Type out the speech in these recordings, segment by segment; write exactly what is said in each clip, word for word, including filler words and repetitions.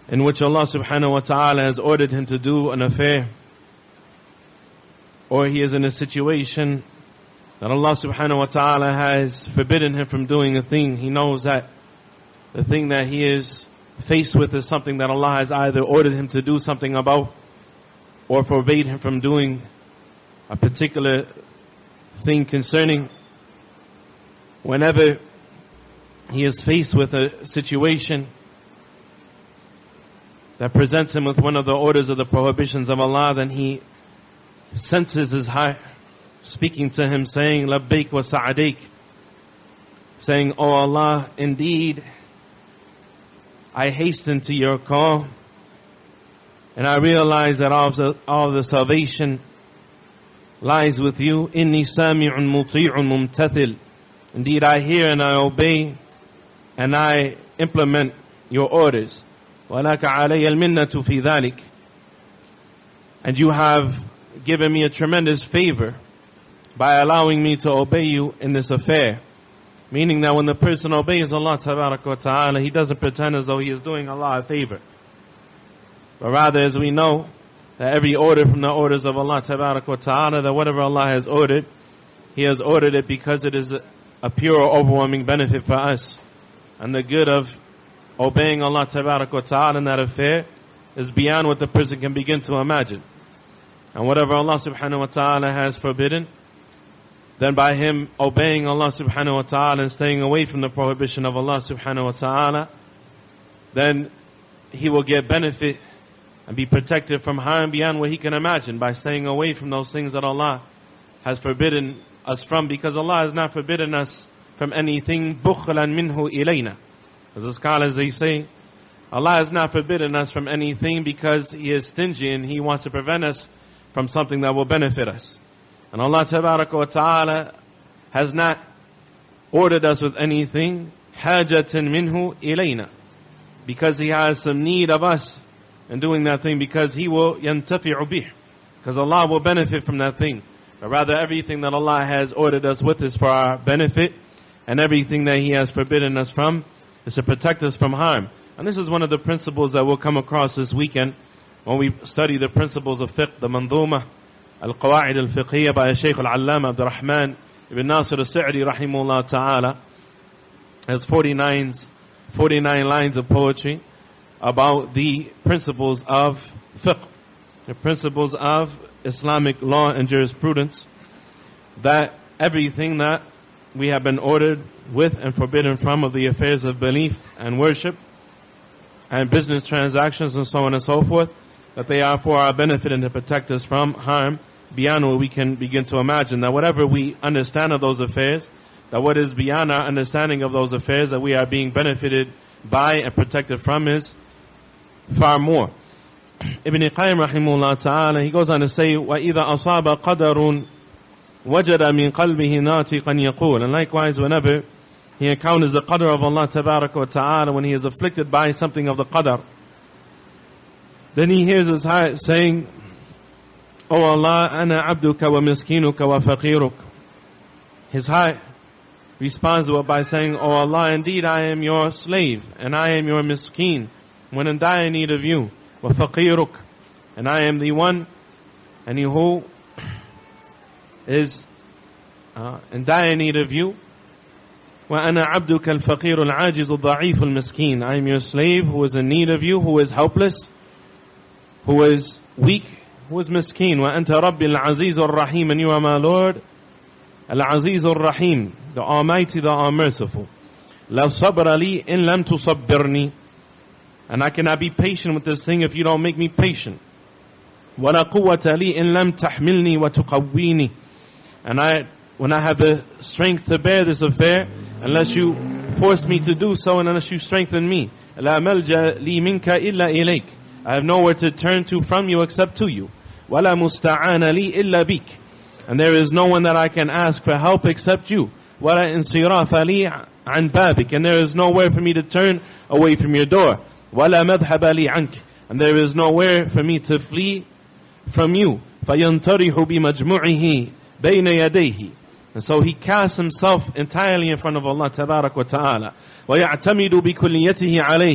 in which Allah subhanahu wa ta'ala has ordered him to do an affair, or he is in a situation that Allah subhanahu wa ta'ala has forbidden him from doing a thing, he knows that the thing that he is faced with is something that Allah has either ordered him to do something about or forbade him from doing a particular thing concerning. Whenever he is faced with a situation that presents him with one of the orders of the prohibitions of Allah, then he senses his heart speaking to him, saying, Labbaik wa sa'adaik, saying, Oh Allah, indeed, I hasten to your call, and I realize that all the, all the salvation lies with you. Inni sami'un muti'un mumtathil. Indeed, I hear and I obey, and I implement your orders. وَلَكَ عَلَيَّ الْمِنَّةُ فِي ذَلِكَ. And you have given me a tremendous favor by allowing me to obey you in this affair. Meaning that when the person obeys Allah Tabaraka wa Ta'ala, he doesn't pretend as though he is doing Allah a favor. But rather, as we know, that every order from the orders of Allah Tabaraka wa Ta'ala, that whatever Allah has ordered, He has ordered it because it is a pure overwhelming benefit for us. And the good of obeying Allah Tabaraka wa Ta'ala in that affair is beyond what the person can begin to imagine. And whatever Allah Subhanahu wa Ta'ala has forbidden, then by him obeying Allah Subhanahu wa Ta'ala and staying away from the prohibition of Allah Subhanahu wa Ta'ala, then he will get benefit and be protected from harm beyond what he can imagine by staying away from those things that Allah has forbidden us from, because Allah has not forbidden us from anything bukhlan minhu ilayna. As the scholars they say, Allah has not forbidden us from anything because He is stingy and He wants to prevent us from something that will benefit us. And Allah Tabaraka wa Ta'ala has not ordered us with anything hajatin minhu ilayna, because He has some need of us in doing that thing, because He will yantafi'u bih, because Allah will benefit from that thing. But rather everything that Allah has ordered us with is for our benefit, and everything that He has forbidden us from is to protect us from harm. And this is one of the principles that we'll come across this weekend when we study the principles of fiqh, the Mandhuma Al-Qawa'id Al-Fiqhiyya by Shaykh Al-Allama Abdul Rahman Ibn Nasir Al-Sa'di Rahimahullah Ta'ala. Has forty-nine, forty-nine lines of poetry about the principles of fiqh, the principles of Islamic law and jurisprudence, that everything that we have been ordered with and forbidden from of the affairs of belief and worship and business transactions and so on and so forth, that they are for our benefit and to protect us from harm beyond what we can begin to imagine. That whatever we understand of those affairs, that what is beyond our understanding of those affairs that we are being benefited by and protected from is far more. Ibn Qayyim rahimahullah ta'ala, he goes on to say, وَإِذَا أَصَابَ قَدَرٌ وَجَدَ مِنْ قَلْبِهِ نَاطِقًا يَقُولُ. And likewise, whenever he encounters the qadr of Allah Tabaraka wa Ta'ala, when he is afflicted by something of the qadr, then he hears his heart saying, Oh Allah, ana abduka wa miskinuka wa faqiruk. His heart responds to it by saying, Oh Allah, indeed I am your slave, and I am your miskeen, when in dire need of you, wa faqiruk, and I am the one and he who is uh, in dire need of you. وَأَنَا عَبْدُكَ الْفَقِيرُ الْعَاجِزُ الضَّعِيفُ الْمِسْكِينُ. I am your slave who is in need of you, who is helpless, who is weak, who is miskeen. وَأَنْتَ رَبِّ الْعَزِيزُ الرَّحِيمُ. And you are my Lord, Al-Aziz al-Rahim, the Almighty, the All-Merciful. لَا صَبْرَ لِي إِن لَمْ تُصَبِّرْنِي. And I cannot be patient with this thing if you don't make me patient. وَلَا قُوَّةَ لِي إِن لَمْ تَحْمِلْنِي وَتُقَوِّينِي. And I, when I have the strength to bear this affair, unless you force me to do so and unless you strengthen me. لَا مَلْجَأَ لِي مِنْكَ إِلَّا إِلَيْكَ. I have nowhere to turn to from you except to you. وَلَا مُسْتَعَانَ لِي إِلَّا بِكَ. And there is no one that I can ask for help except you. وَلَا انصِرَافَ لِي عَنْ بَابِكَ. And there is nowhere for me to turn away from your door. وَلَا مَذْهَبَ لِي عَنْكَ. And there is nowhere for me to flee from you. فَيَنْتَرِحُ بِمَجْمُعِهِ بَيْنَ يَدَيْهِ. And so he casts himself entirely in front of Allah Tabarak wa Ta'ala. وَيَعْتَمِدُ بِكُلِّيَتِهِ عَلَيْهِ.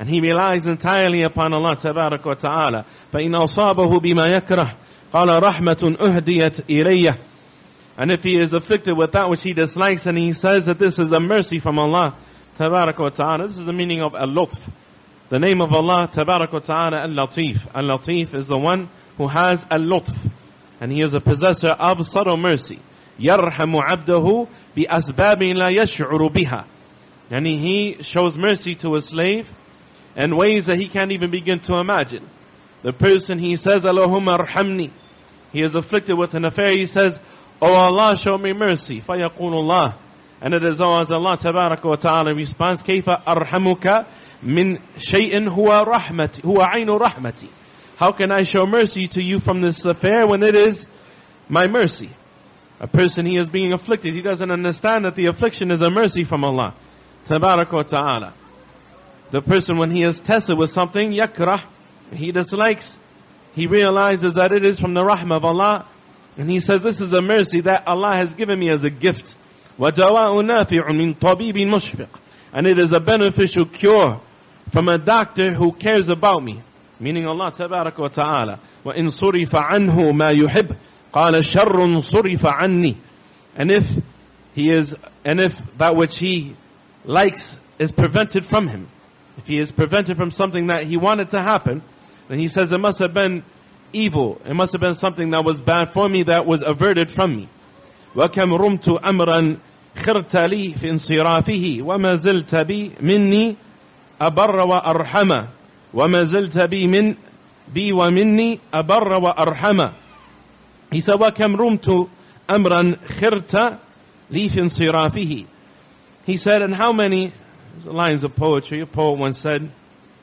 and he relies entirely upon Allah tabarak wa ta'ala. فَإِنْ أَصَابَهُ بِمَا يَكْرَهُ قَالَ رَحْمَةٌ أُهْدِيَتْ إِلَيَّ. And if he is afflicted with that which he dislikes, and he says that this is a mercy from Allah tabarak wa ta'ala. This is the meaning of al-lutf. The name of Allah tabarak wa ta'ala, al-latif. Al-latif is the one who has al-lutf, and he is a possessor of subtle mercy. يَرْحَمُ عَبْدَهُ بِأَسْبَابٍ لَا يَشْعُرُ بِهَا. And he shows mercy to a slave in ways that he can't even begin to imagine. The person, he says, Allahumma arhamni. He is afflicted with an affair. He says, Oh Allah, show me mercy. فَيَقُولُ اللَّهِ. And it is always Allah tabaraka wa ta'ala responds, كَيْفَ أَرْحَمُكَ مِنْ شَيْءٍ هُوَ رَحْمَتِ هُوَ عَيْنُ رَحْمَتِ. How can I show mercy to you from this affair when it is my mercy? A person, he is being afflicted. He doesn't understand that the affliction is a mercy from Allah tabaraka wa ta'ala. The person, when he is tested with something, yakrah, he dislikes, he realizes that it is from the rahmah of Allah, and he says, this is a mercy that Allah has given me as a gift. وَدَوَاءُ نَافِعٌ مِنْ طَبِيبٍ مُشْفِقٍ. And it is a beneficial cure from a doctor who cares about me. Meaning Allah tabaraka wa ta'ala. وَإِن صُرِفَ عَنْهُ مَا يُحِبْ قَالَ شَرٌ صُرِفَ عَنِّي. And if he is, and if that which he likes is prevented from him, if he is prevented from something that he wanted to happen, then he says it must have been evil. It must have been something that was bad for me that was averted from me. وَكَمْ رُمْتُ أَمْرًا خِرْتَ لِي فِي انصِرَافِهِ وَمَا زِلْتَ بِي مِنِّي أَبَرَّ وَأَرْحَمَ وَمَا زِلْتَ بِي مِنْ بِي وَمِنِّي أَبَرَّ وَأَرْحَمَ. He said, وَكَمْ رُمْتُ أَمْرًا خِرْتَ لِي فِي انصِرَافِهِ. He said, and how many lines of poetry, a poet once said,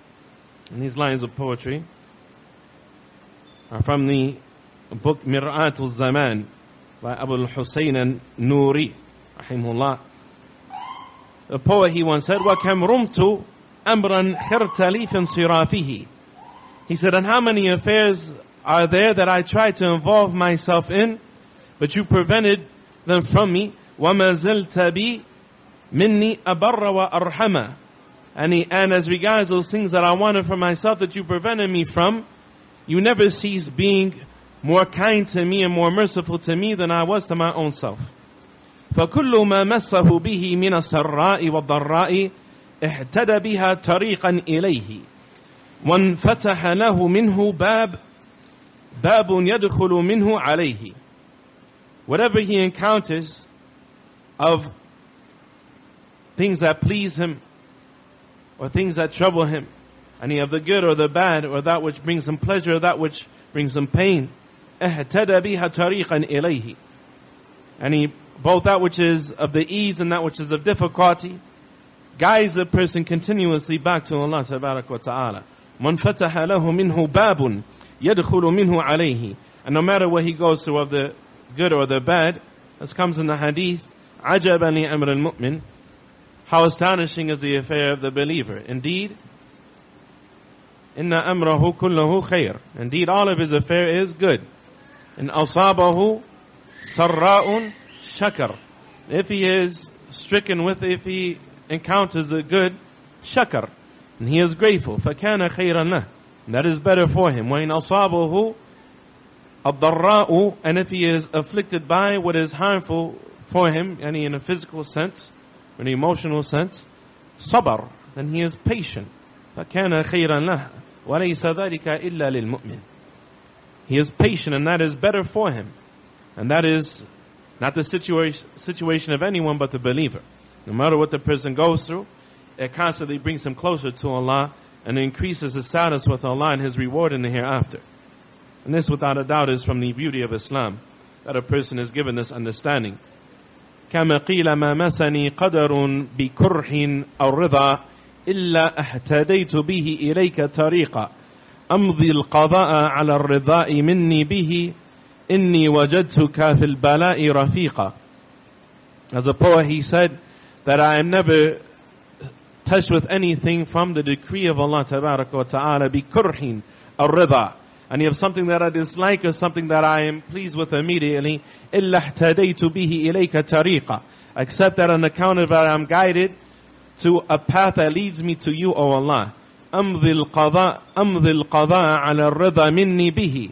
and these lines of poetry are from the book Mir'atul Zaman by Abu al-Husayn al-Nuri, rahimahullah. The poet, he once said, وَكَمْ رُمْتُ أَمْرًا خِرْتَ لِي فِي انصِرَافِهِ. He said, and how many affairs are there that I tried to involve myself in, but you prevented them from me. وَمَا زِلْتَ بِي مِنِّي أَبَرَّ وَأَرْحَمَ. And, he, and as regards those things that I wanted for myself that you prevented me from, you never cease being more kind to me and more merciful to me than I was to my own self. فَكُلُّ مَا مَسَّهُ بِهِ مِنَ السَّرَّاءِ وَالضَّرَّاءِ اهْتَدَى بِهَا طَرِيقًا إِلَيْهِ وَانْفَتَحَ لَهُ مِنْهُ بَابٌ بَابٌ يَدْخُلُ مِنْهُ عَلَيْهِ. Whatever he encounters of things that please him or things that trouble him, any of the good or the bad, or that which brings him pleasure or that which brings him pain, اهْتَدَى بِهَا طَرِيقًا إِلَيْهِ. And he, both that which is of the ease and that which is of difficulty, guides the person continuously back to Allah tabarak wa ta'ala. مَنْ فَتَحَ لَهُ مِنْهُ بَابٌ يَدْخُلُ مِنْهُ عَلَيْهِ. And no matter what he goes through of the good or the bad, as comes in the hadith, عَجَبًا لِأَمْرِ الْمُؤْمِنِ. How astonishing is the affair of the believer. Indeed, إِنَّ أَمْرَهُ كُلَّهُ خَيْرٌ. Indeed, all of his affair is good. إِنْ أَصَابَهُ سَرَّاءٌ شَكَرٌ. If he is stricken with, if he encounters the good, shakar, and he is grateful, فَكَانَ خَيْرًا لَهُ. That is better for him. وَإِنْ أَصَابَهُ الضَّرَّاءُ. And if he is afflicted by what is harmful for him, any in a physical sense, in an emotional sense, صَبَر. Then he is patient. فَكَانَ خَيْرًا لَهُ وَلَيْسَ ذَلِكَ إِلَّا لِلْمُؤْمِنِ. He is patient, and that is better for him. And that is not the situation situation of anyone but the believer. No matter what the person goes through, it constantly brings him closer to Allah and increases his status with Allah and his reward in the hereafter. And this, without a doubt, is from the beauty of Islam, that a person is given this understanding. كَمَا قِيلَ مَا مَسَنِي قَدَرٌ بِكُرْحٍ أَوْ رِضَى إِلَّا أَحْتَدَيْتُ بِهِ إِلَيْكَ طَرِيقًا أَمْضِي الْقَضَاءَ عَلَى الرِّضَاءِ مِنِّي بِهِ إِنِّي وَجَدْتُكَ فِي الْبَلَاءِ رَفِيقًا. As a poet, he said that I am never touched with anything from the decree of Allah tabaraka wa ta'ala, بِكُرْحٍ أَوْ رِضَى. And you have something that I dislike or something that I am pleased with immediately, إِلَّا احْتَدَيْتُ بِهِ إِلَيْكَ طَرِيقًا. Except that on account of that I am guided to a path that leads me to you, O Allah. أمضي القضاء أمضي القضاء على الرضا مني به.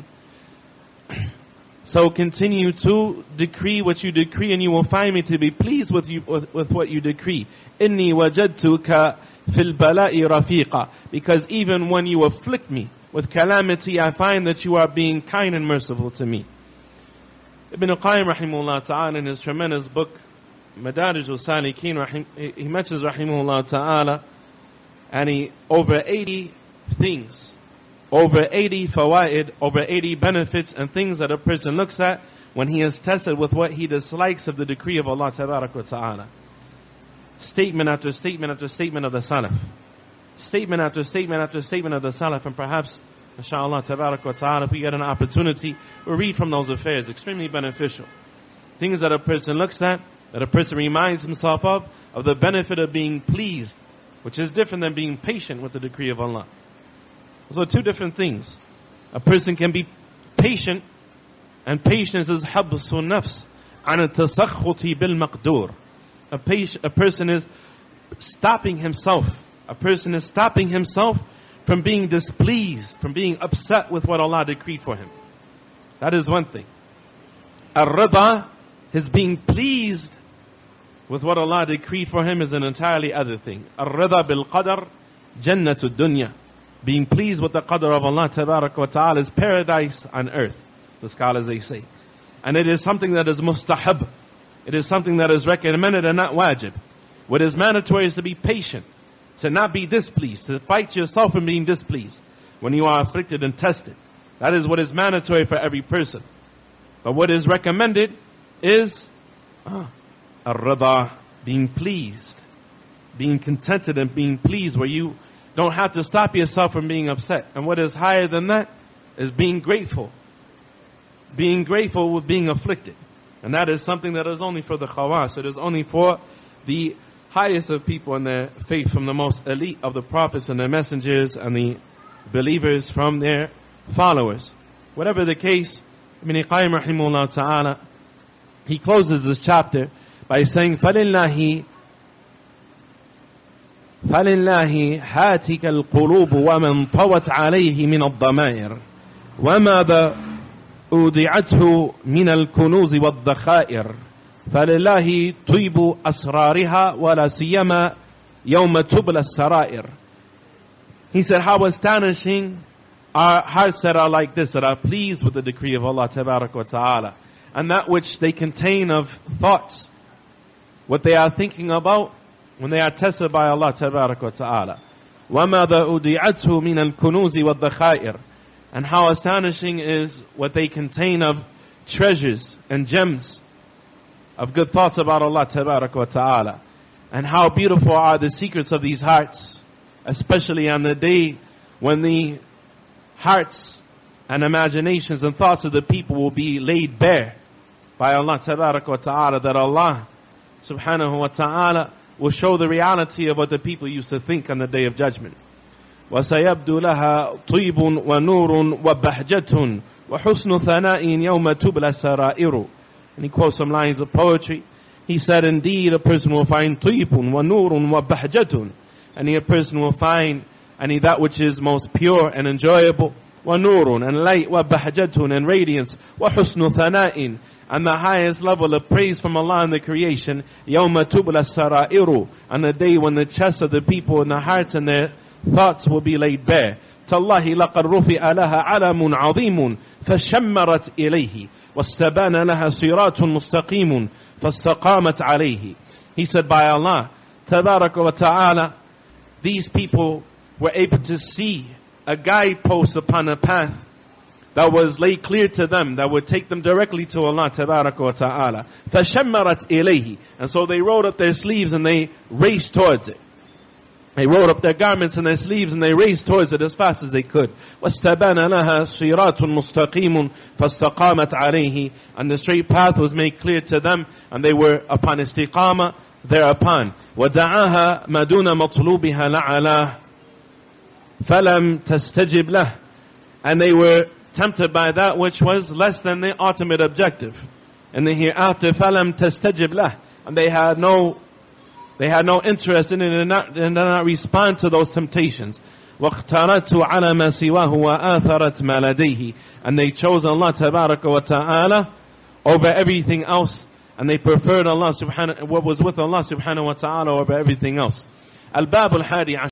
So continue to decree what you decree, and you will find me to be pleased with you with, with what you decree. إني وجدتك في البلاء رفيقا. Because even when you afflict me with calamity, I find that you are being kind and merciful to me. Ibn Qayyim rahimahullah ta'ala, in his tremendous book Madarij al-Salikin, rahim, he mentions rahimahullah ta'ala, and he over eighty things, over eighty fawaid, over eighty benefits and things that a person looks at when he is tested with what he dislikes of the decree of Allah tabarak wa ta'ala. Statement after statement after statement of the Salaf. Statement after statement after statement of the Salaf, and perhaps, inshallah tabarak wa ta'ala, if we get an opportunity, we'll read from those affairs. Extremely beneficial. Things that a person looks at, that a person reminds himself of, of the benefit of being pleased, which is different than being patient with the decree of Allah. Those are two different things. A person can be patient, and patience is habsu nafs an tasakhuti bil maqdur. A patient, a person is stopping himself. A person is stopping himself from being displeased, from being upset with what Allah decreed for him. That is one thing. Ar-rida, his being pleased with what Allah decreed for him, is an entirely other thing. Ar-rida bil qadar jannatud dunya. Being pleased with the qadr of Allah tabarak wa ta'ala is paradise on earth, the scholars they say. And it is something that is mustahab. It is something that is recommended and not wajib. What is mandatory is to be patient, to not be displeased, to fight yourself from being displeased when you are afflicted and tested. That is what is mandatory for every person. But what is recommended is ah, ar-rida, being pleased, being contented and being pleased, where you don't have to stop yourself from being upset. And what is higher than that is being grateful. Being grateful with being afflicted. And that is something that is only for the khawas. It is only for the highest of people in their faith, from the most elite of the prophets and their messengers and the believers from their followers. Whatever the case, Ibn Qayyim rahimahullah ta'ala, he closes this chapter by saying, فَلِلَّهِ فَلِلَّهِ هَاتِكَ الْقُلُوبُ وَمَنْ طَوَتْ عَلَيْهِ مِنَ الضَّمَائِرِ وَمَاذَا أُودِعَتْهُ مِنَ الْكُنُوزِ وَالذَّخَائِرِ فَلِلَّهِ طِيبُ أَسْرَارِهَا وَلَا سِيَّمَا يَوْمَ تُبْلَى السَّرَائِرِ. He said, how astonishing are hearts that are like this, that are pleased with the decree of Allah tabarak wa ta'ala, and that which they contain of thoughts, what they are thinking about when they are tested by Allah tabarak wa ta'ala. وَمَاذَا أُودِعَتْهُ مِنَ الْكُنُوزِ وَالذَّخَائِرِ. And how astonishing is what they contain of treasures and gems of good thoughts about Allah tabarak wa ta'ala. And how beautiful are the secrets of these hearts, especially on the day when the hearts and imaginations and thoughts of the people will be laid bare by Allah tabarak wa ta'ala, that Allah subhanahu wa ta'ala will show the reality of what the people used to think on the day of judgment. وَسَيَبْدُ لَهَا طِيبٌ وَنُورٌ وَبَهْجَةٌ وَحُسْنُ ثَنَاءٍ يَوْمَ تُبْلَى السَّرَائِرُ. And he quotes some lines of poetry. He said, indeed, a person will find طِيبٌ وَنُورٌ وَبَهْجَةٌ. And a person will find and that which is most pure and enjoyable, وَنُورٌ, and light, وَبَهْجَةٌ, and radiance, وَحُسْنُ ثَنَاءٍ, and the highest level of praise from Allah in the creation, يَوْمَ تُبْلَى السَّرَائِرُ, on the day when the chests of the people and the hearts and their thoughts will be laid bare. تَاللَّهِ لَقَدْ رُفِعَ لَهَا عَلَمٌ عَظِيمٌ فَشَمَّرَتْ إِلَيْهِ وَاسْتَبَانَ لَهَا صِرَاطٌ مُسْتَقِيمٌ فَاسْتَقَامَتْ عَلَيْهِ. He said, by Allah tabaraka wa ta'ala, these people were able to see a guidepost upon a path that was laid clear to them, that would take them directly to Allah tabaraka wa ta'ala. فَشَمَّرَتْ إِلَيْهِ. And so they rolled up their sleeves and they raced towards it. They rolled up their garments and their sleeves and they raced towards it as fast as they could. وَاسْتَبَانَ لَهَا صِرَاطٌ مُسْتَقِيمٌ فَاسْتَقَامَتْ عَلَيْهِ. And the straight path was made clear to them, and they were upon istiqamah thereupon. وَدَعَاهَا مَدُونَ مَطْلُوبِهَا لَعَلَاهِ فَلَمْ تَسْتَجِبْ لَهُ. And they were tempted by that which was less than their ultimate objective. And then hereafter, فَلَمْ تَسْتَجِبْ لَهُ. And they had no, they had no interest in it, and not, and did not respond to those temptations. واختارته على ما سواه وآثرت ما لديه. And they chose Allah tabaraka wa ta'ala over everything else, and they preferred Allah subhanahu, what was with Allah subhanahu wa ta'ala over everything else. Al-Bab al-Hadi